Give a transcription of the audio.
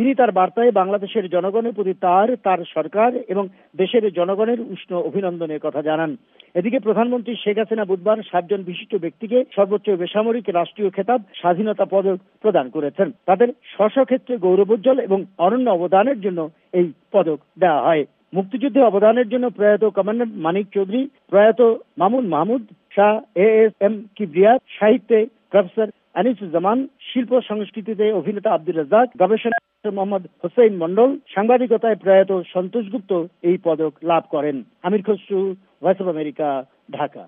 তিনি তার বার্তায় বাংলাদেশের জনগণের প্রতি তার সরকার এবং দেশের জনগণের উষ্ণ অভিনন্দনের কথা জানান। এদিকে প্রধানমন্ত্রী শেখ হাসিনা বুধবার 7 জন বিশিষ্ট ব্যক্তিকে সর্বোচ্চ বেসামরিক রাষ্ট্রীয় খেতাব স্বাধীনতা পদক প্রদান করেছেন। তাদের স্ব ক্ষেত্রে গৌরবোজ্জ্বল এবং অনন্য অবদানের জন্য এই পদক দেওয়া হয়। মুক্তিযুদ্ধে অবদানের জন্য প্রয়াত কমান্ডার মানিক চৌধুরী, প্রয়াত মামুন মাহমুদ শাহ, ASM কিবরিয়া, সাহিত্যে প্রফেসর আনিসুজ্জামান, শিল্প সংস্কৃতিতে অভিনেতা আব্দুর রাজ্জাক, গবেষণা মোহাম্মদ হোসেন মন্ডল, সাংবাদিকতায় প্রয়াত সন্তোষ গুপ্ত এই পদক লাভ করেন। Amir Khasru, Voice of America, Dhaka.